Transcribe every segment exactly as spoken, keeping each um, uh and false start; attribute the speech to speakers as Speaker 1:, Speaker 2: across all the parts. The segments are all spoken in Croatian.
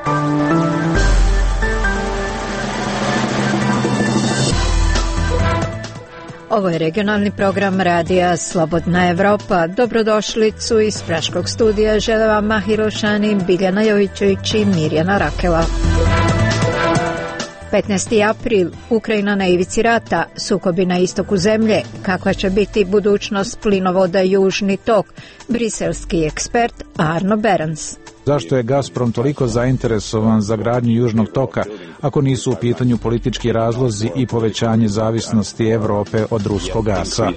Speaker 1: Ovo je regionalni program radija Slobodna Evropa. Dobrodošlicu iz Praškog studija žele vam Mahir Ošani, Biljana Jovićević i Mirjana Rakela. petnaesti april. Ukrajina na ivici rata, sukobi na istoku zemlje, kakva će biti budućnost plinovoda Južni tok, briselski ekspert Arno Berens.
Speaker 2: Zašto je Gazprom toliko zainteresovan za gradnju Južnog toka, ako nisu u pitanju politički razlozi i povećanje zavisnosti Evrope od ruskog gasa?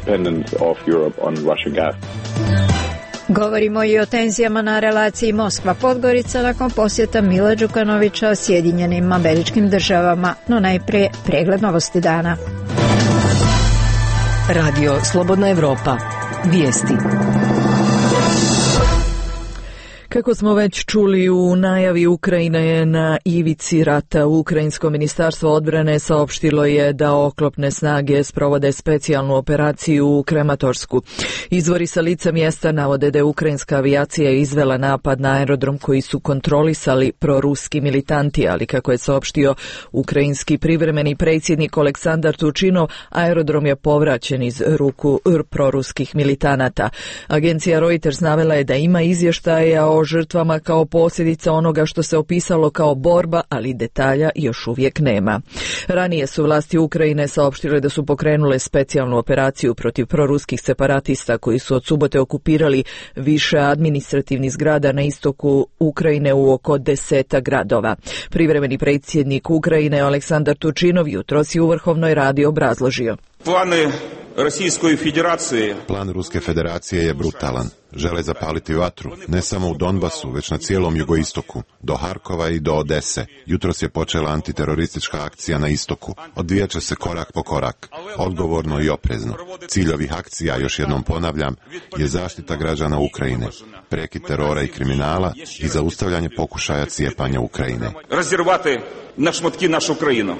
Speaker 1: Govorimo i o tenzijama na relaciji Moskva-Podgorica nakon posjeta Mila Đukanovića Sjedinjenim Američkim Državama, no najprije pregled novosti dana.
Speaker 3: Radio Slobodna Evropa. Vijesti. Kako smo već čuli u najavi, Ukrajina je na ivici rata. Ukrajinsko ministarstvo odbrane saopštilo je da oklopne snage sprovode specijalnu operaciju u Krematorsku. Izvori sa lica mjesta navode da je ukrajinska avijacija izvela napad na aerodrom koji su kontrolisali proruski militanti, ali kako je saopštio ukrajinski privremeni predsjednik Oleksandar Tučinov, aerodrom je povraćen iz ruku proruskih militanata. Agencija Reuters navela je da ima izvještaja o žrtvama kao posljedica onoga što se opisalo kao borba, ali detalja još uvijek nema. Ranije su vlasti Ukrajine saopštile da su pokrenule specijalnu operaciju protiv proruskih separatista koji su od subote okupirali više administrativnih zgrada na istoku Ukrajine u oko deseta gradova. Privremeni predsjednik Ukrajine Oleksandar Tučinov jutros je u Vrhovnoj radi obrazložio.
Speaker 4: Plane Российской Федерации.
Speaker 5: Plan Ruske federacije je brutalan. Žele zapaliti vatru, ne samo u Donbasu, već na cijelom jugoistoku, do Harkova i do Odese. Jutros je počela antiteroristička akcija na istoku. Odvijat će se korak po korak, odgovorno i oprezno. Cilj ovih akcija, još jednom ponavljam, je zaštita građana Ukrajine, prekid terora i kriminala i zaustavljanje pokušaja cijepanja Ukrajine.
Speaker 4: Razirvati na šmotki našu Ukrajinu.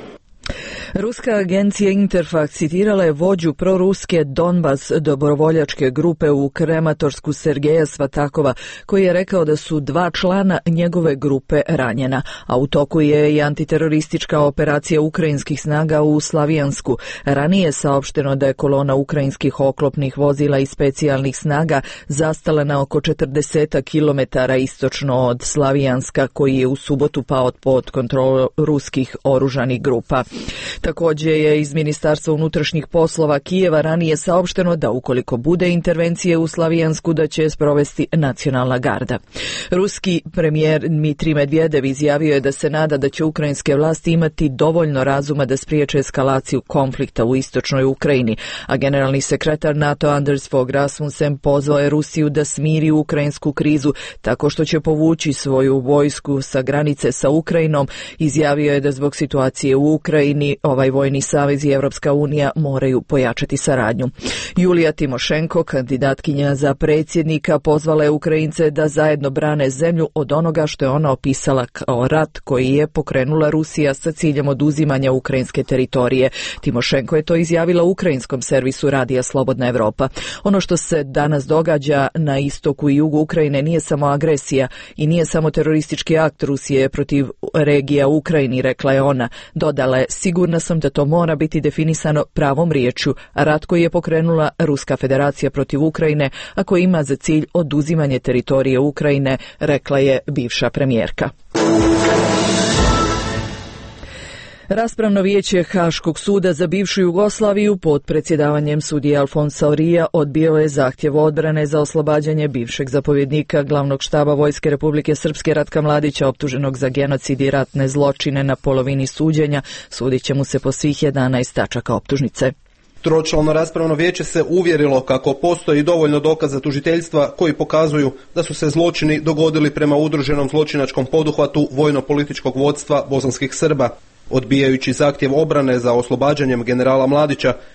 Speaker 3: Ruska agencija Interfax citirala je vođu proruske Donbas dobrovoljačke grupe u Krematorsku Sergeja Svatakova, koji je rekao da su dva člana njegove grupe ranjena, a u toku je i antiteroristička operacija ukrajinskih snaga u Slavijansku. Ranije je saopšteno da je kolona ukrajinskih oklopnih vozila i specijalnih snaga zastala na oko četrdeset kilometara istočno od Slavijanska, koji je u subotu pao pod kontrolu ruskih oružanih grupa. Također je iz Ministarstva unutrašnjih poslova Kijeva ranije saopšteno da ukoliko bude intervencije u Slavijansku da će sprovesti nacionalna garda. Ruski premijer Dmitrij Medvedev izjavio je da se nada da će ukrajinske vlasti imati dovoljno razuma da spriječe eskalaciju konflikta u istočnoj Ukrajini, a generalni sekretar NATO Anders Fogh Rasmussen pozvao je Rusiju da smiri ukrajinsku krizu tako što će povući svoju vojsku sa granice sa Ukrajinom. Izjavio je da zbog situacije u Ukrajini ovaj vojni savez i Evropska unija moraju pojačati saradnju. Julija Timošenko, kandidatkinja za predsjednika, pozvala je Ukrajince da zajedno brane zemlju od onoga što je ona opisala kao rat koji je pokrenula Rusija sa ciljem oduzimanja ukrajinske teritorije. Timošenko je to izjavila ukrajinskom servisu radija Slobodna Evropa. Ono što se danas događa na istoku i jugu Ukrajine nije samo agresija i nije samo teroristički akt Rusije protiv regija u Ukrajini, rekla je ona. Dodala je: sigurna sam da to mora biti definisano pravom riječju, a rat koji je pokrenula Ruska federacija protiv Ukrajine, a koji ima za cilj oduzimanje teritorije Ukrajine, rekla je bivša premijerka. Raspravno vijeće Haškog suda za bivšu Jugoslaviju pod predsjedavanjem sudije Alfonsa Orija odbio je zahtjev odbrane za oslobađanje bivšeg zapovjednika glavnog štaba Vojske Republike Srpske Ratka Mladića, optuženog za genocid i ratne zločine na polovini suđenja. Sudit će mu se po svih jedanaest tačaka optužnice.
Speaker 6: Tročlano raspravno vijeće se uvjerilo kako postoji dovoljno dokaza tužiteljstva koji pokazuju da su se zločini dogodili prema udruženom zločinačkom poduhvatu vojno-političkog vodstva bosanskih Srba. Odbijajući zahtjev obrane za oslobađanjem generala Mladića,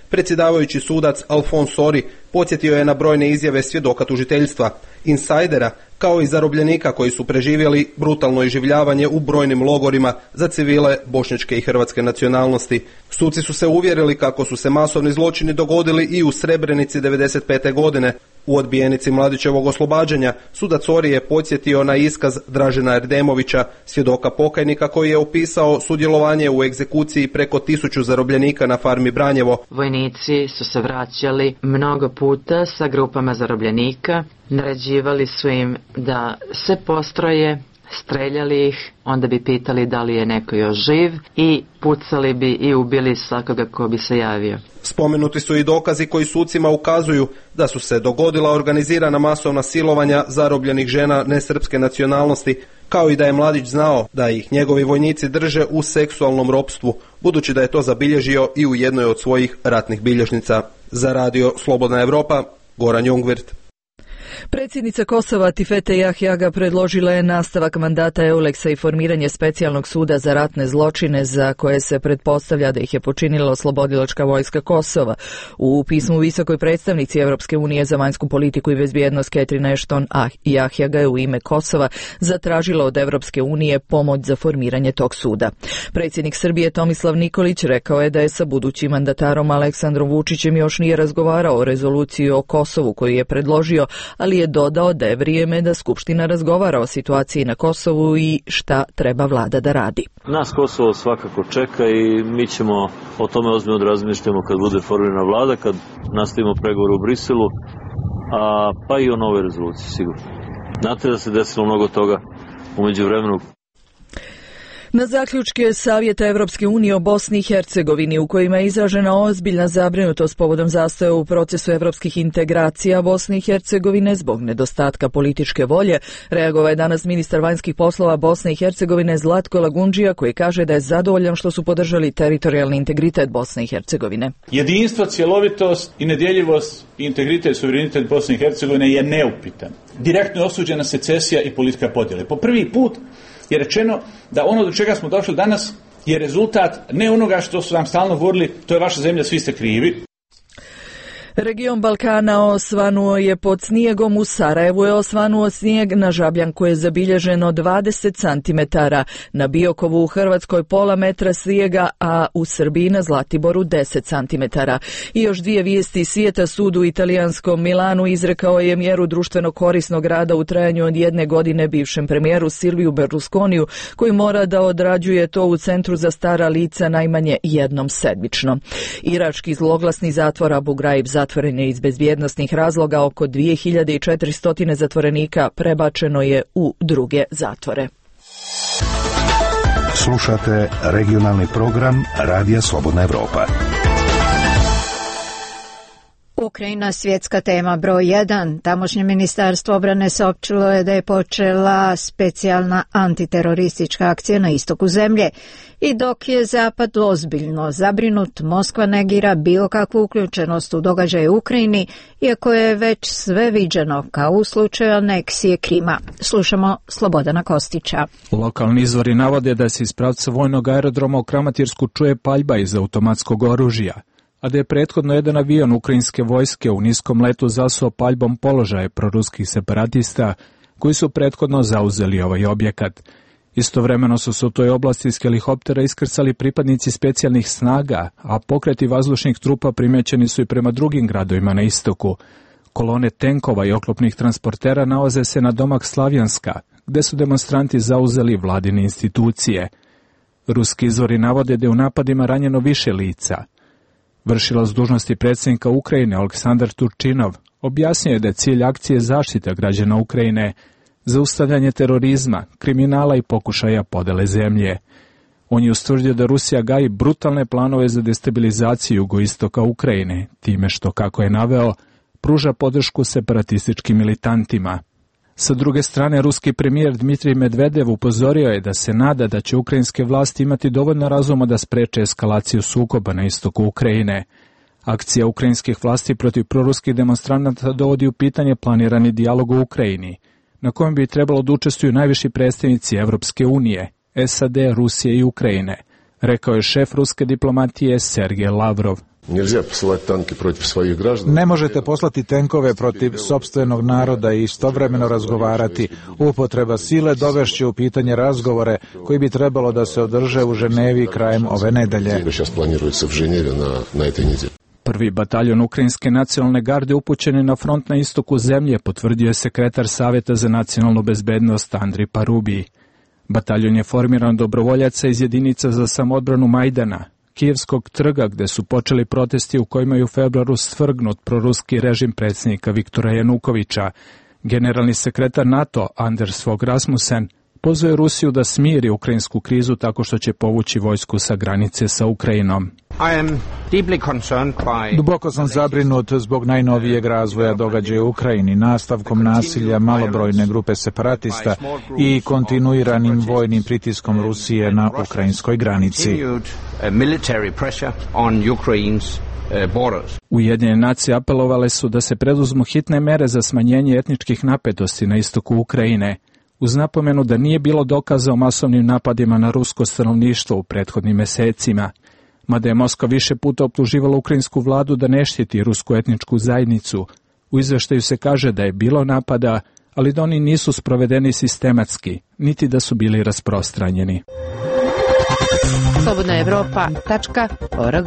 Speaker 6: Predsjedavajući sudac Alfons Sori podsjetio je na brojne izjave svjedoka tužiteljstva, insajdera, kao i zarobljenika koji su preživjeli brutalno iživljavanje u brojnim logorima za civile bošnjačke i hrvatske nacionalnosti. Suci su se uvjerili kako su se masovni zločini dogodili i u Srebrenici devedeset pete godine. U odbijenici Mladićevog oslobađanja sudac Sori je podsjetio na iskaz Dražena Erdemovića, svjedoka pokajnika koji je opisao sudjelovanje u egzekuciji preko tisuću zarobljenika na farmi Branjevo.
Speaker 7: Vojnici su se vraćali mnogo puta sa grupama zarobljenika, naređivali su im da se postroje, streljali ih, onda bi pitali da li je neko još živ i pucali bi i ubili svakoga ko bi se javio.
Speaker 6: Spomenuti su i dokazi koji sucima ukazuju da su se dogodila organizirana masovna silovanja zarobljenih žena nesrpske nacionalnosti, kao i da je Mladić znao da ih njegovi vojnici drže u seksualnom ropstvu, budući da je to zabilježio i u jednoj od svojih ratnih bilježnica. Za radio Slobodna Evropa, Goran Jungwirth.
Speaker 3: Predsjednica Kosova Tifete Jahjaga predložila je nastavak mandata Euleksa i formiranje specijalnog suda za ratne zločine za koje se pretpostavlja da ih je počinila oslobodilačka vojska Kosova. U pismu visokoj predstavnici Evropske unije za vanjsku politiku i bezbjednost Catherine Ashton Jahjaga je u ime Kosova zatražila od Evropske unije pomoć za formiranje tog suda. Predsjednik Srbije Tomislav Nikolić rekao je da je sa budućim mandatarom Aleksandrom Vučićem još nije razgovarao o rezoluciji o Kosovu koju je predložio, ali je dodao da je vrijeme da Skupština razgovara o situaciji na Kosovu i šta treba vlada da radi.
Speaker 8: Nas Kosovo svakako čeka i mi ćemo o tome ozbiljno da razmišljamo kad bude formirana vlada, kad nastavimo pregovor u Briselu, a, pa i o nove rezolucije sigurno. Znate da se desilo mnogo toga u međuvremenu.
Speaker 3: Na zaključke Savjeta Evropske unije o Bosni i Hercegovini, u kojima je izražena ozbiljna zabrinutost povodom zastoja u procesu evropskih integracija Bosne i Hercegovine zbog nedostatka političke volje, reagovao je danas ministar vanjskih poslova Bosne i Hercegovine Zlatko Lagundžija, koji kaže da je zadovoljan što su podržali teritorijalni integritet Bosne i Hercegovine.
Speaker 9: Jedinstvo, cjelovitost i nedjeljivost i integritet i suverenitet Bosne i Hercegovine je neupitan. Direktno je osuđena secesija i politika podjele. Po prvi put je rečeno da ono do čega smo došli danas je rezultat ne onoga što su nam stalno govorili, to je vaša zemlja, svi ste krivi.
Speaker 3: Region Balkana osvanuo je pod snijegom. U Sarajevu je osvanuo snijeg, na Žabljanku je zabilježeno dvadeset centimetara, na Biokovu u Hrvatskoj pola metra snijega, a u Srbiji na Zlatiboru deset centimetara. I još dvije vijesti iz svijeta. Sud u italijanskom Milanu izrekao je mjeru društveno korisnog rada u trajanju od jedne godine bivšem premijeru Silviju Berlusconiju, koji mora da odrađuje to u centru za stara lica najmanje jednom sedmično. Irački zloglasni zatvor Abu Ghraib zatvoren je iz bezbjednosnih razloga. Oko dvije hiljade četiristo zatvorenika prebačeno je u druge zatvore.
Speaker 10: Slušate regionalni program Radija Slobodna Evropa.
Speaker 1: Ukrajina, svjetska tema broj jedan. Tamošnje ministarstvo obrane saopćilo je da je počela specijalna antiteroristička akcija na istoku zemlje. I dok je Zapad ozbiljno zabrinut, Moskva negira bilo kakvu uključenost u događaje u Ukrajini, iako je već sve viđeno, kao u slučaju aneksije Krima. Slušamo Slobodana Kostića.
Speaker 2: Lokalni izvori navode da se iz pravca vojnog aerodroma u Kramatirsku čuje paljba iz automatskog oružja, a da je prethodno jedan avion ukrajinske vojske u niskom letu zasuo paljbom položaje proruskih separatista koji su prethodno zauzeli ovaj objekat. Istovremeno su se u toj oblasti iz helikoptera iskrcali pripadnici specijalnih snaga, a pokreti vazdušnih trupa primećeni su i prema drugim gradovima na istoku. Kolone tenkova i oklopnih transportera nalaze se na domak Slavjanska, gde su demonstranti zauzeli vladine institucije. Ruski izvori navode da je u napadima ranjeno više lica. Vršilac dužnosti predsjednika Ukrajine Aleksandar Turčinov objasnio je da je cilj akcije zaštita građana Ukrajine, zaustavljanje terorizma, kriminala i pokušaja podele zemlje. On je ustvrdio da Rusija gaji brutalne planove za destabilizaciju jugoistoka Ukrajine, time što, kako je naveo, pruža podršku separatističkim militantima. Sa druge strane, ruski premijer Dmitrij Medvedev upozorio je da se nada da će ukrajinske vlasti imati dovoljno razuma da spreče eskalaciju sukoba na istoku Ukrajine. Akcija ukrajinskih vlasti protiv proruskih demonstranata dovodi u pitanje planirani dijalog u Ukrajini, na kojem bi trebalo da učestvuju najviši predstavnici Evropske unije, S A D, Rusije i Ukrajine, rekao je šef ruske diplomatije Sergej Lavrov.
Speaker 11: Ne možete poslati tenkove protiv sopstvenog naroda i istovremeno razgovarati. Upotreba sile dovešće u pitanje razgovore koji bi trebalo da se održe u Ženevi krajem ove nedelje.
Speaker 2: Prvi bataljon Ukrajinske nacionalne garde upućen je na front na istoku zemlje, potvrdio je sekretar Saveta za nacionalnu bezbednost Andri Parubij. Bataljon je formiran od dobrovoljaca iz jedinica za samoodbranu Majdana, Kijevskog trga, gde su počeli protesti u kojima je u februaru svrgnut proruski režim predsjednika Viktora Janukovića. Generalni sekretar NATO Anders Fogh Rasmussen pozvao je Rusiju da smiri ukrajinsku krizu tako što će povući vojsku sa granice sa Ukrajinom.
Speaker 11: Duboko sam zabrinut zbog najnovijeg razvoja događaja u Ukrajini, nastavkom nasilja malobrojne grupe separatista i kontinuiranim vojnim pritiskom Rusije na ukrajinskoj granici.
Speaker 2: Ujedinjene nacije apelovale su da se preduzmu hitne mere za smanjenje etničkih napetosti na istoku Ukrajine, uz napomenu da nije bilo dokaza o masovnim napadima na rusko stanovništvo u prethodnim mesecima, mada je Moskva više puta optuživala ukrajinsku vladu da ne štiti rusku etničku zajednicu. U izveštaju se kaže da je bilo napada, ali da oni nisu sprovedeni sistematski, niti da su bili rasprostranjeni.
Speaker 1: slobodna evropa tačka org.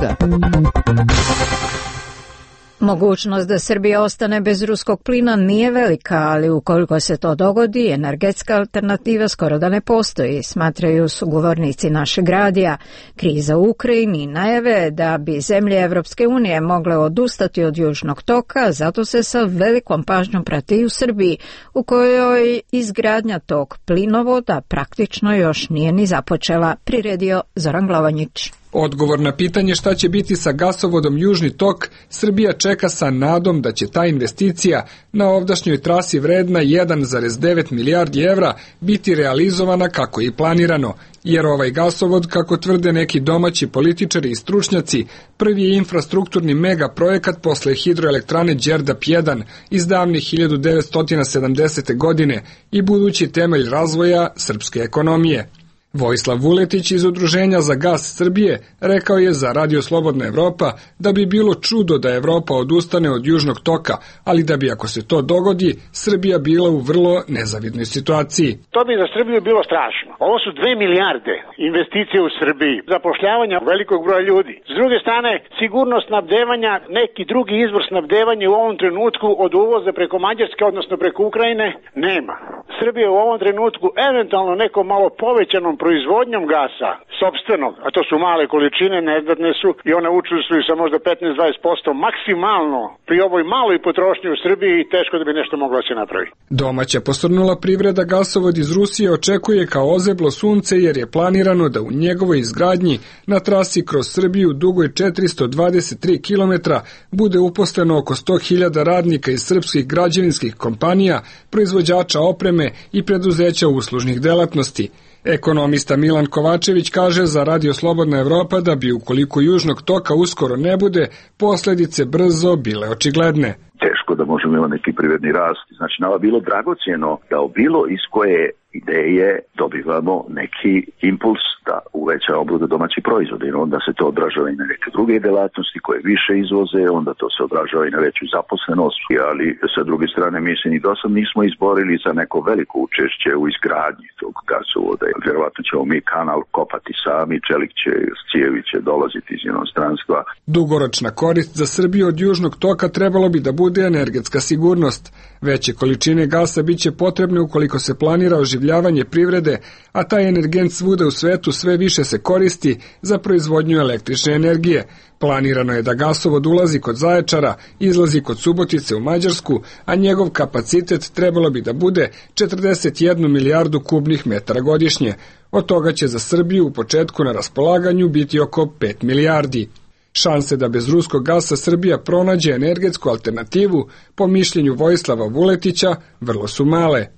Speaker 1: Mogućnost da Srbija ostane bez ruskog plina nije velika, ali ukoliko se to dogodi, energetska alternativa skoro da ne postoji, smatraju sugovornici našeg radija. Kriza u Ukrajini i najave da bi zemlje Evropske unije mogle odustati od južnog toka, zato se sa velikom pažnjom prati i u Srbiji, u kojoj izgradnja tog plinovoda praktično još nije ni započela, priredio Zoran Glovanjić.
Speaker 12: Odgovor na pitanje šta će biti sa gasovodom Južni tok, Srbija čeka sa nadom da će ta investicija na ovdašnjoj trasi vredna jedan zarez devet milijardi evra biti realizovana kako je i planirano, jer ovaj gasovod, kako tvrde neki domaći političari i stručnjaci, prvi je infrastrukturni mega projekat posle hidroelektrane Đerdap jedan iz davne hiljadu devetsto sedamdesete. godine i budući temelj razvoja srpske ekonomije. Vojislav Vuletić iz Udruženja za gas Srbije rekao je za Radio Slobodna Evropa da bi bilo čudo da Evropa odustane od južnog toka, ali da bi ako se to dogodi, Srbija bila u vrlo nezavidnoj situaciji.
Speaker 13: To bi za Srbiju bilo strašno. Ovo su dve milijarde investicije u Srbiji, zapošljavanja velikog broja ljudi. S druge strane, sigurnost snabdevanja, neki drugi izvor snabdevanja u ovom trenutku od uvoza preko Mađarske, odnosno preko Ukrajine, nema. Srbija u ovom trenutku eventualno nekom malo povećanom proizvodnjom gasa, sopstvenog, a to su male količine, neznatne su i one učestvuju sa možda petnaest do dvadeset posto maksimalno pri ovoj maloj potrošnji u Srbiji i teško da bi nešto moglo da se napravi.
Speaker 12: Domaća posrnula privreda gasovod iz Rusije očekuje kao ozeblo sunce jer je planirano da u njegovoj izgradnji na trasi kroz Srbiju dugoj četiristo dvadeset tri kilometra bude uposleno oko sto hiljada radnika iz srpskih građevinskih kompanija, proizvođača opreme i preduzeća uslužnih delatnosti. Ekonomista Milan Kovačević kaže za Radio Slobodna Evropa da bi ukoliko južnog toka uskoro ne bude, posljedice brzo bile očigledne.
Speaker 14: Teško da možemo imati neki privredni rast. Znači, nama bilo dragocjeno da o bilo iz koje ideje dobivamo neki impuls da uvećamo bruto domaći proizvod i onda se to odražava i na neke druge delatnosti koje više izvoze, onda to se odražava i na veću zaposlenost, ali sa druge strane mi se ni dosad nismo izborili za neko veliko učešće u izgradnji tog gasovoda. Vjerovatno ćemo mi kanal kopati sami, čelik će, cijevi će dolaziti iz inostranstva.
Speaker 12: Dugoročna korist za Srbiju od južnog toka trebalo bi da bude energetska sigurnost. Veće količine gasa bit će potrebne ukoliko se planira oživljavanje privrede, a taj energent svuda u svetu sve više se koristi za proizvodnju električne energije. Planirano je da gasovod ulazi kod Zaječara, izlazi kod Subotice u Mađarsku, a njegov kapacitet trebalo bi da bude četrdeset jednu milijardu kubnih metara godišnje. Od toga će za Srbiju u početku na raspolaganju biti oko pet milijardi. Šanse da bez ruskog gasa Srbija pronađe energetsku alternativu, po mišljenju Vojislava Vuletića, vrlo su male.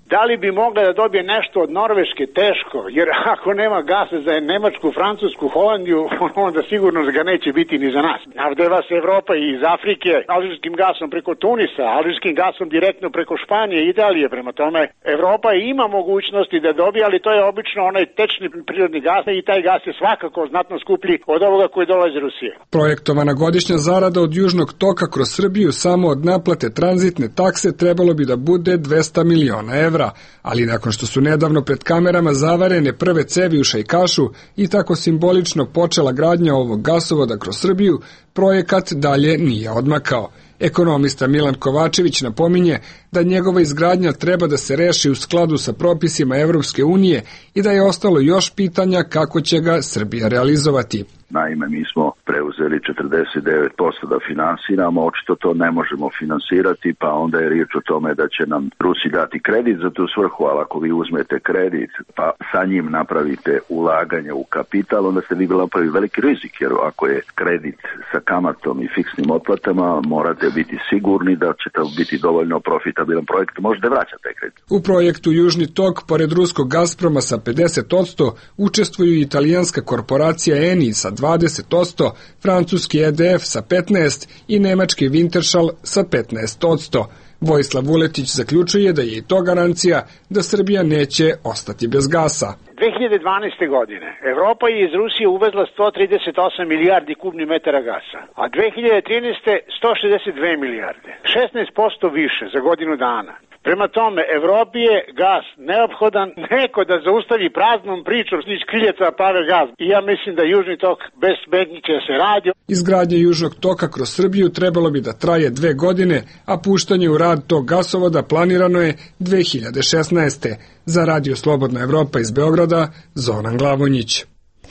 Speaker 13: Da li bi mogla da dobije nešto od Norveške? Teško, jer ako nema gasa za Nemačku, Francusku, Holandiju, onda sigurno ga neće biti ni za nas. Navdeva se Evropa i iz Afrike alžirskim gasom preko Tunisa, alžirskim gasom direktno preko Španije i Italije. Prema tome, Evropa ima mogućnosti da dobije, ali to je obično onaj tečni prirodni gas i taj gas je svakako znatno skuplji od ovoga koji dolazi iz Rusije.
Speaker 12: Projektovana godišnja zarada od Južnog toka kroz Srbiju samo od naplate tranzitne takse trebalo bi da bude dvesta miliona evra, ali nakon što su nedavno pred kamerama zavarene prve cevi u Šajkašu i tako simbolično počela gradnja ovog gasovoda kroz Srbiju, projekat dalje nije odmakao. Ekonomista Milan Kovačević napominje da njegova izgradnja treba da se reši u skladu sa propisima Evropske unije i da je ostalo još pitanja kako će ga Srbija realizovati.
Speaker 14: Naime, mi smo preuzeli četrdeset devet posto da finansiramo, očito to ne možemo finansirati, pa onda je riječ o tome da će nam Rusi dati kredit za tu svrhu, ali ako vi uzmete kredit pa sa njim napravite ulaganje u kapital, onda ste vi napravili veliki rizik, jer ako je kredit sa kamatom i fiksnim otplatama, morate biti sigurni da će to biti dovoljno profitabilan projekt, možete vraćati taj kredit.
Speaker 12: U projektu Južni tok, pored ruskog Gazproma sa pedeset posto, učestvuju i italijanska korporacija Eni sa dvadeset posto, francuski E D F sa petnaest posto i nemački Wintershall sa petnaest posto. Vojislav Vuletić zaključuje da je i to garancija da Srbija neće ostati bez gasa.
Speaker 13: dve hiljade dvanaeste. godine Evropa je iz Rusije uvezla sto trideset osam milijardi kubnih metara gasa, a dve hiljade trinaeste. sto šezdeset dve milijarde, šesnaest posto više za godinu dana. Prema tome, Evropi je gas neophodan, neko da zaustavi praznom pričom iz kriljeca pave gas. I ja mislim da Južni tok bez smetnji će se radi.
Speaker 12: Izgradnja Južnog toka kroz Srbiju trebalo bi da traje dve godine, a puštanje u rad tog gasovoda planirano je dve hiljade šesnaeste. Za Radio Slobodna Evropa iz Beograda, Zoran Glavonjić.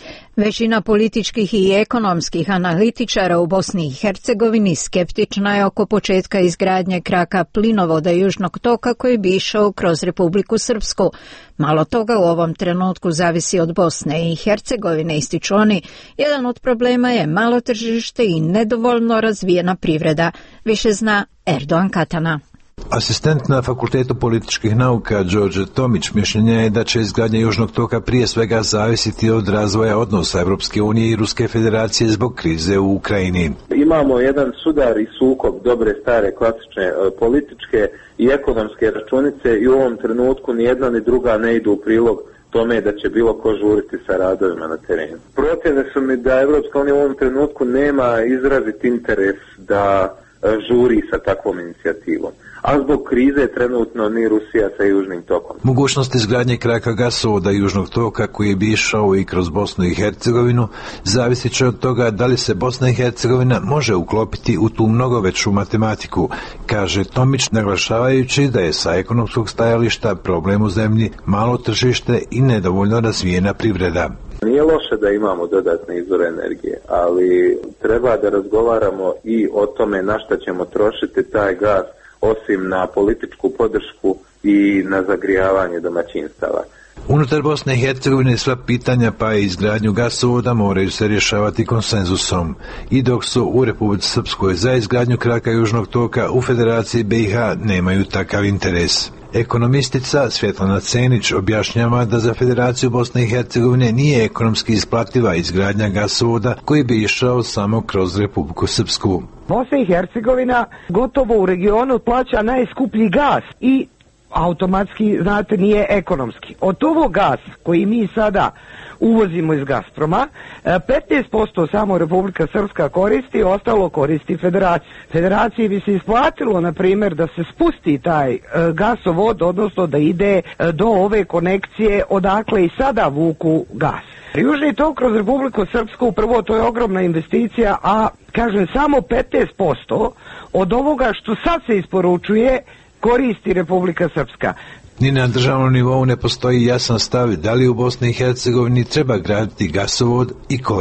Speaker 1: Većina političkih i ekonomskih analitičara u Bosni i Hercegovini skeptična je oko početka izgradnje kraka plinovoda Južnog toka koji bi išao kroz Republiku Srpsku. Malo toga u ovom trenutku zavisi od Bosne i Hercegovine, ističu oni. Jedan od problema je malo tržište i nedovoljno razvijena privreda. Više zna Erdogan Katana.
Speaker 15: Asistent na Fakultetu političkih nauka Đorđe Tomić mišljenja je da će izgradnja Južnog toka prije svega zavisiti od razvoja odnosa Evropske unije i Ruske federacije zbog krize u Ukrajini.
Speaker 16: Imamo jedan sudar i sukob dobre stare klasične političke i ekonomske računice i u ovom trenutku ni jedna ni druga ne idu u prilog tome da će bilo ko žuriti sa radovima na terenu. Procjene su mi da Evropska unija u ovom trenutku nema izrazit interes da žuri sa takvom inicijativom. A zbog krize trenutno ni Rusija sa Južnim tokom.
Speaker 15: Mogućnost izgradnje kraka gasovoda Južnog toka koji bi išao i kroz Bosnu i Hercegovinu zavisit će od toga da li se Bosna i Hercegovina može uklopiti u tu mnogo veću matematiku, kaže Tomić, naglašavajući da je sa ekonomskog stajališta problem u zemlji malo tržište i nedovoljno razvijena privreda.
Speaker 16: Nije loše da imamo dodatne izvore energije, ali treba da razgovaramo i o tome na šta ćemo trošiti taj gas, osim na političku podršku i na zagrijavanje domaćinstava.
Speaker 15: Unutar Bosne i Hercegovine sva pitanja pa i izgradnju gasovoda moraju se rješavati konsenzusom. I dok su u Republici Srpskoj za izgradnju kraka Južnog toka, u Federaciji B i H nemaju takav interes. Ekonomistica Svjetlana Cenić objašnjava da za Federaciju Bosne i Hercegovine nije ekonomski isplativa izgradnja gasovoda koji bi išao samo kroz Republiku Srpsku.
Speaker 17: Bosna i Hercegovina gotovo u regionu plaća najskuplji gas i automatski, znate, nije ekonomski. Od ovog gas koji mi sada uvozimo iz Gazproma, petnaest posto samo Republika Srpska koristi, ostalo koristi Federacija. Federaciji bi se isplatilo, na primjer, da se spusti taj gasovod, odnosno da ide do ove konekcije odakle i sada vuku gas. Južni tok kroz Republiku Srpsku, prvo to je ogromna investicija, a kažem samo petnaest posto od ovoga što sad se isporučuje koristi Republika Srpska.
Speaker 15: Ni na državnom nivou ne postoji jasan stav da li u Bosni i Hercegovini treba graditi gasovod i koji.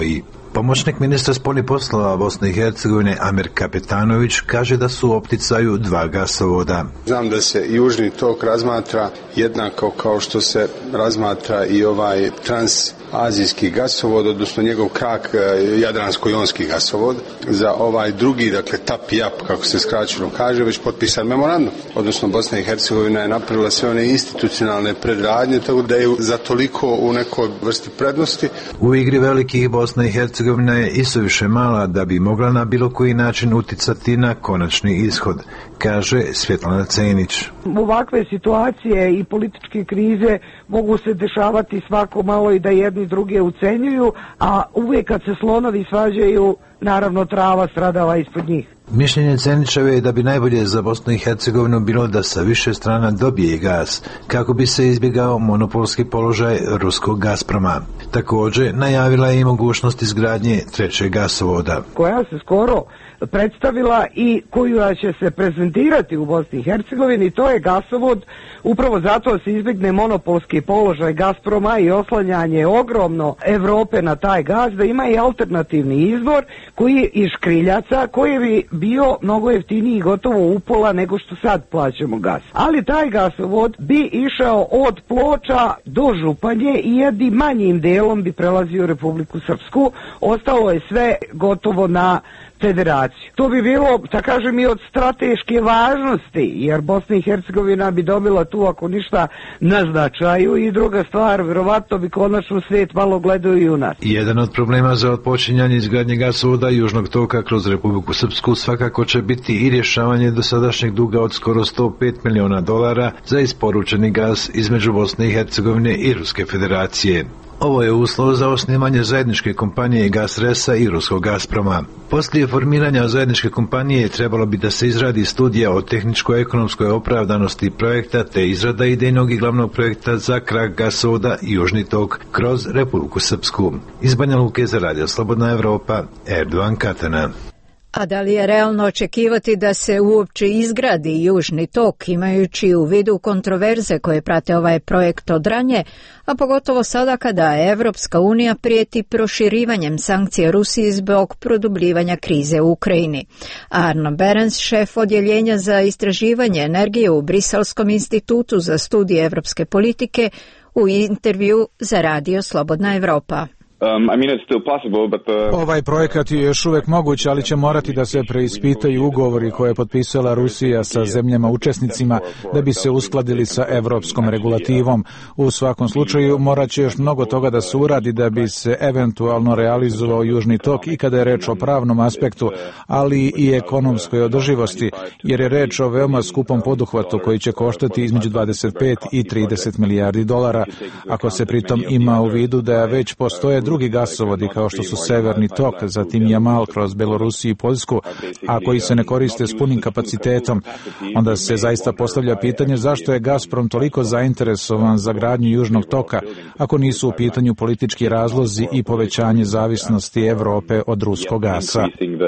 Speaker 15: Pomoćnik ministra spoljnih poslova Bosne i Hercegovine Amir Kapetanović kaže da su u opticaju dva gasovoda.
Speaker 18: Znam da se južni tok razmatra jednako kao što se razmatra i ovaj transazijski gasovod, odnosno njegov krak jadransko-jonski gasovod. Za ovaj drugi, dakle T A P I A P, kako se skraćeno kaže, već potpisan memorandum. Odnosno Bosna i Hercegovina je napravila sve one institucionalne predradnje, tako da je za toliko u nekoj vrsti prednosti.
Speaker 15: U igri velikih Bosna i Hercegovina je isuviše mala da bi mogla na bilo koji način uticati na konačni ishod, kaže Svjetlana Cenić.
Speaker 17: Ovakve situacije i političke krize mogu se dešavati svako malo i da jedni druge ucenjuju, a uvijek kad se slonovi svađaju, naravno trava stradava ispod njih.
Speaker 15: Mišljenje Cenićeve je da bi najbolje za Bosnu i Hercegovinu bilo da sa više strana dobije gas, kako bi se izbjegao monopolski položaj ruskog Gazproma. Također najavila je i mogućnost izgradnje trećeg gasovoda,
Speaker 17: koja se skoro predstavila i koju će se prezentirati u Bosni i Hercegovini. To je gasovod, upravo zato se izbjegne monopolski položaj Gazproma i oslanjanje ogromno Evrope na taj gaz, da ima i alternativni izvor koji je iz škriljaca, koji bi bio mnogo jeftiniji, gotovo upola nego što sad plaćamo gas. Ali taj gasovod bi išao od Ploča do Županje i jednim manjim delom bi prelazio u Republiku Srpsku. Ostalo je sve gotovo na federaciju. To bi bilo, da kažem, i od strateške važnosti, jer Bosna i Hercegovina bi dobila tu, ako ništa, na značaju, i druga stvar, vjerovatno bi konačno svijet malo gledao i u nas.
Speaker 15: Jedan od problema za otpočinjanje izgradnje gasovoda južnog toka kroz Republiku Srpsku svakako će biti i rješavanje dosadašnjeg duga od skoro sto pet miliona dolara za isporučeni gas između Bosne i Hercegovine i Ruske federacije. Ovo je uslov za osnivanje zajedničke kompanije Gasresa i ruskog Gazproma. Poslije formiranja zajedničke kompanije trebalo bi da se izradi studija o tehničko-ekonomskoj opravdanosti projekta te izrada idejnog i glavnog projekta za krak gasovoda Južni tok kroz Republiku Srpsku. Iz Banja Luke za Radio Slobodna Evropa, Erdovan Katana.
Speaker 1: A da li je realno očekivati da se uopće izgradi Južni tok, imajući u vidu kontroverze koje prate ovaj projekt od ranje, a pogotovo sada kada Evropska unija prijeti proširivanjem sankcija Rusiji zbog produbljivanja krize u Ukrajini. Arno Berens, šef odjeljenja za istraživanje energije u Briselskom institutu za studije evropske politike, u intervju za Radio Slobodna Evropa.
Speaker 19: Um, I mean, it's still possible, but the...
Speaker 11: Ovaj projekat je još uvijek moguć, ali će morati da se preispitaju ugovori koje je potpisala Rusija sa zemljama učesnicima da bi se uskladili sa evropskom regulativom. U svakom slučaju morat će još mnogo toga da se uradi da bi se eventualno realizovao Južni tok i kada je reč o pravnom aspektu, ali i ekonomskoj održivosti, jer je reč o veoma skupom poduhvatu koji će koštati između dvadeset pet i trideset milijardi dolara, ako se pritom ima u vidu da već postoje drugi gasovodi kao što su Severni tok, zatim Jamal kroz Belorusiju i Poljsku, a koji se ne koriste s punim kapacitetom. Onda se zaista postavlja pitanje zašto je Gazprom toliko zainteresovan za gradnju Južnog toka, ako nisu u pitanju politički razlozi i povećanje zavisnosti Evrope od ruskog gasa.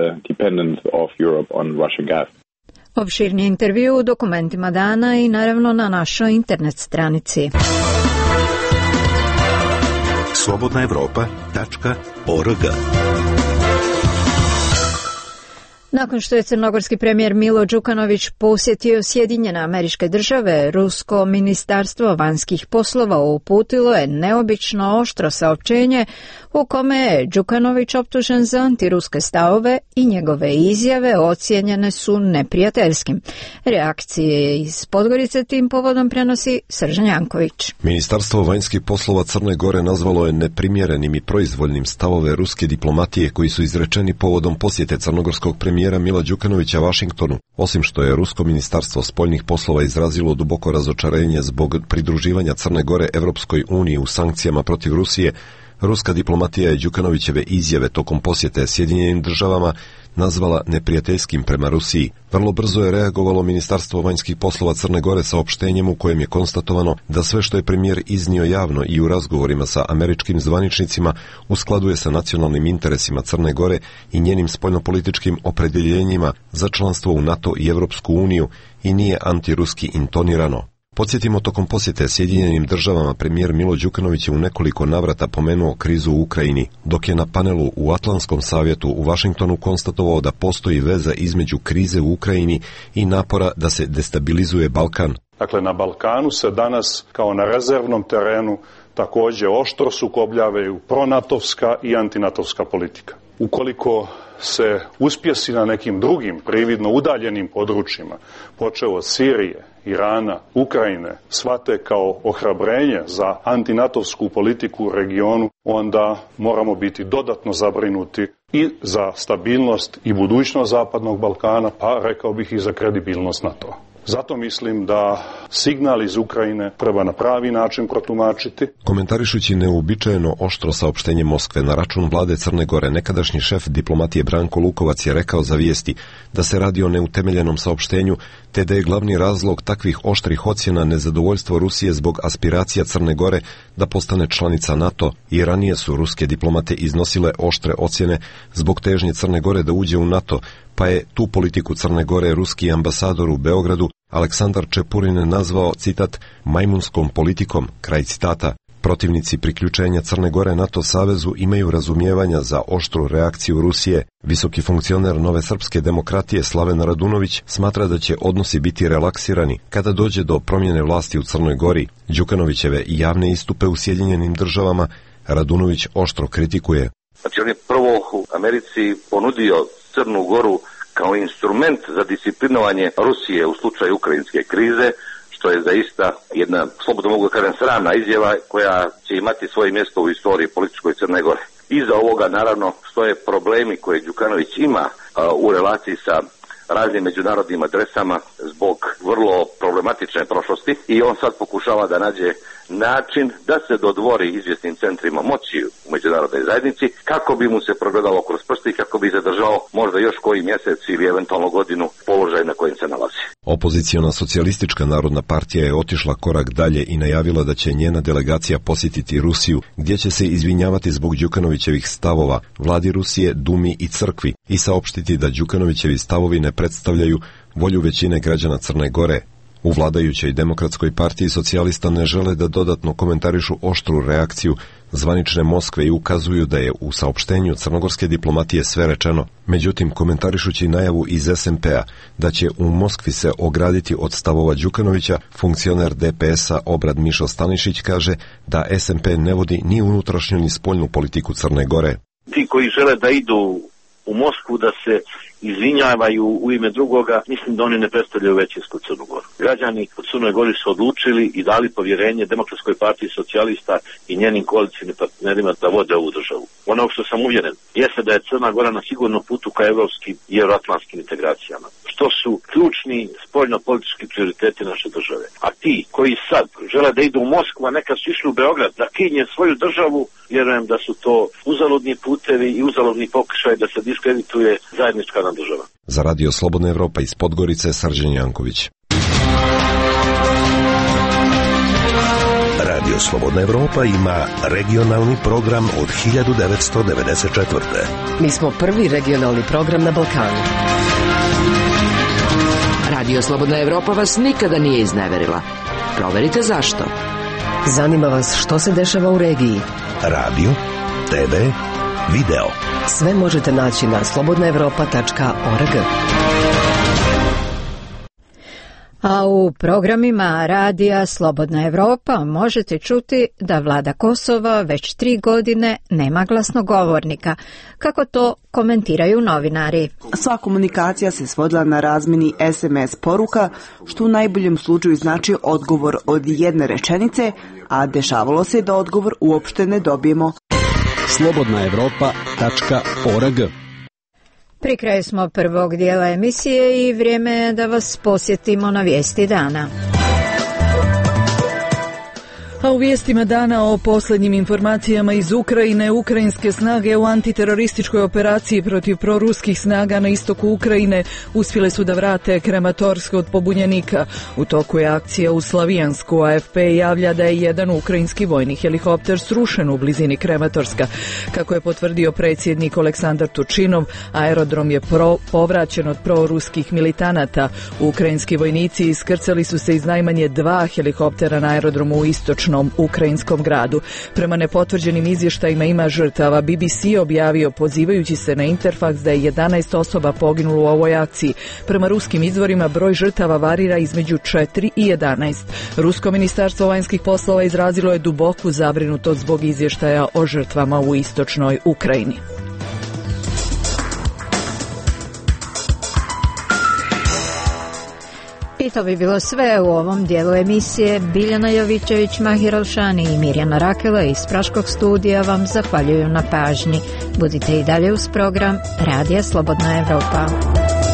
Speaker 1: Opširni intervju u dokumentima dana i naravno na našoj internet stranici.
Speaker 10: slobodna evropa tačka org.
Speaker 1: Nakon što je crnogorski premijer Milo Đukanović posjetio Sjedinjene Američke Države, Rusko ministarstvo vanjskih poslova uputilo je neobično oštro saopćenje u kome je Đukanović optužen za antiruske stavove i njegove izjave ocijenjene su neprijateljskim. Reakcije iz Podgorice tim povodom prenosi Srđan Janković.
Speaker 20: Ministarstvo vanjskih poslova Crne Gore nazvalo je neprimjerenim i proizvoljnim stavove ruske diplomatije koji su izrečeni povodom posjete crnogorskog premijera premijera Mila Đukanovića Vašingtonu. Osim što je Rusko ministarstvo spoljnih poslova izrazilo duboko razočarenje zbog pridruživanja Crne Gore Evropskoj uniji u sankcijama protiv Rusije, ruska diplomatija je Đukanovićeve izjave tokom posjete Sjedinjenim državama nazvala neprijateljskim prema Rusiji. Vrlo brzo je reagovalo Ministarstvo vanjskih poslova Crne Gore saopštenjem u kojem je konstatovano da sve što je premijer iznio javno i u razgovorima sa američkim zvaničnicima uskladuje sa nacionalnim interesima Crne Gore i njenim spoljnopolitičkim opredjeljenjima za članstvo u NATO i Evropsku uniju i nije antiruski intonirano. Podsjetimo, tokom posjete Sjedinjenim državama premijer Milo Đukanović je u nekoliko navrata pomenuo krizu u Ukrajini, dok je na panelu u Atlantskom savjetu u Vašingtonu konstatovao da postoji veza između krize u Ukrajini i napora da se destabilizuje Balkan.
Speaker 21: Dakle, na Balkanu se danas kao na rezervnom terenu također oštro sukobljavaju pronatovska i antinatovska politika. Ukoliko se uspjesi na nekim drugim prividno udaljenim područjima, počeo od Sirije, Irana, Ukrajine, shvate kao ohrabrenje za antinatovsku politiku u regionu, onda moramo biti dodatno zabrinuti i za stabilnost i budućnost Zapadnog Balkana, pa rekao bih i za kredibilnost NATO-a. Zato mislim da signal iz Ukrajine treba na pravi način protumačiti.
Speaker 20: Komentarišući neuobičajeno oštro saopštenje Moskve na račun vlade Crne Gore, nekadašnji šef diplomatije Branko Lukovac je rekao za Vijesti da se radi o neutemeljenom saopštenju, te da je glavni razlog takvih oštrih ocjena nezadovoljstvo Rusije zbog aspiracija Crne Gore da postane članica NATO. I ranije su ruske diplomate iznosile oštre ocjene zbog težnje Crne Gore da uđe u NATO, pa je tu politiku Crne Gore ruski ambasador u Beogradu Aleksandar Čepurin nazvao, citat, majmunskom politikom, kraj citata. Protivnici priključenja Crne Gore NATO savezu imaju razumijevanja za oštru reakciju Rusije. Visoki funkcioner Nove srpske demokratije Slaven Radunović smatra da će odnosi biti relaksirani kada dođe do promjene vlasti u Crnoj Gori. Đukanovićeve javne istupe u Sjedinjenim državama Radunović oštro kritikuje.
Speaker 22: Znači, on je prvo u Americi ponudio Crnu Goru kao instrument za disciplinovanje Rusije u slučaju ukrajinske krize, što je zaista jedna, slobodno mogu da kažem, sramna izjava koja će imati svoje mjesto u istoriji političkoj Crne Gore. Iza ovoga, naravno, stoje problemi koje Đukanović ima a, u relaciji sa raznim međunarodnim adresama zbog vrlo problematične prošlosti i on sad pokušava da nađe način da se dodvori izvjesnim centrima moći u međunarodnoj zajednici kako bi mu se progledalo kroz prste i kako bi zadržao možda još koji mjesec ili eventualno godinu položaj na kojem se nalazi.
Speaker 20: Opoziciona socijalistička narodna partija je otišla korak dalje i najavila da će njena delegacija posjetiti Rusiju, gdje će se izvinjavati zbog Đukanovićevih stavova vladi Rusije, Dumi i crkvi i saopštiti da Đukanovićevi stavovi ne predstavljaju volju većine građana Crne Gore. U vladajućoj Demokratskoj partiji socijalista ne žele da dodatno komentarišu oštru reakciju zvanične Moskve i ukazuju da je u saopštenju crnogorske diplomatije sve rečeno. Međutim, komentarišući najavu iz es em pe-a da će u Moskvi se ograditi od stavova Đukanovića, funkcioner de pe es-a Obrad Mišo Stanišić kaže da es em pe ne vodi ni unutrašnju ni spoljnu politiku Crne Gore.
Speaker 23: Ti koji žele da idu u Moskvu da se izvinjavaju u ime drugoga, mislim da oni ne predstavljaju većinsku Crnu Goru. Građani u Crnoj Gori su odlučili i dali povjerenje Demokratskoj partiji socijalista i njenim koalicijnim partnerima da vode ovu državu. Ono što sam uvjeren jeste da je Crna Gora na sigurnom putu ka evropskim i euroatlantskim integracijama, što su ključni spoljno-politički prioriteti naše države. A ti koji sad žele da idu u Moskvu, a neka su išli u Beograd da kinje svoju državu, vjerujem da su to uzaludni putevi i uzaludni pokušaj da se diskredituje zajednička država.
Speaker 20: Za Radio Slobodna Evropa iz Podgorice, Srđan Janković.
Speaker 10: Radio Slobodna Evropa ima regionalni program od hiljadu devetsto devedeset četvrte.
Speaker 24: Mi smo prvi regionalni program na Balkanu. Radio Slobodna Evropa vas nikada nije izneverila. Proverite zašto. Zanima vas što se dešava u regiji.
Speaker 10: Radio, te ve, video.
Speaker 24: Sve možete naći na slobodna evropa tačka org.
Speaker 1: A u programima radija Slobodna Evropa možete čuti da vlada Kosova već tri godine nema glasnogovornika. Kako to komentiraju novinari?
Speaker 25: Sva komunikacija se svodila na razmeni es em es poruka, što u najboljem slučaju znači odgovor od jedne rečenice, a dešavalo se da odgovor uopšte ne dobijemo.
Speaker 26: slobodna evropa tačka org.
Speaker 1: Pri kraju smo prvog dijela emisije i vrijeme je da vas posjetimo na vijesti dana.
Speaker 3: A u vijestima dana o posljednjim informacijama iz Ukrajine, ukrajinske snage u antiterorističkoj operaciji protiv proruskih snaga na istoku Ukrajine uspjele su da vrate Krematorsk od pobunjenika. U toku je akcija u Slavijansku. A F P javlja da je jedan ukrajinski vojni helikopter srušen u blizini Krematorska. Kako je potvrdio predsjednik Aleksandar Turčinov, aerodrom je pro, povraćen od proruskih militanata. Ukrajinski vojnici iskrcali su se iz najmanje dva helikoptera na aerodromu u istočnom ukrajinskom gradu. Prema nepotvrđenim izvještajima ima žrtava. B B C objavio pozivajući se na Interfax da je jedanaest osoba poginulo u ovoj akciji. Prema ruskim izvorima broj žrtava varira između četiri i jedanaest. Rusko ministarstvo vanjskih poslova izrazilo je duboku zabrinutost zbog izvještaja o žrtvama u istočnoj Ukrajini.
Speaker 1: I to bi bilo sve u ovom dijelu emisije. Biljana Jovićević, Mahir Alšani i Mirjana Rakela iz Praškog studija vam zahvaljuju na pažnji. Budite i dalje uz program Radija Slobodna Evropa.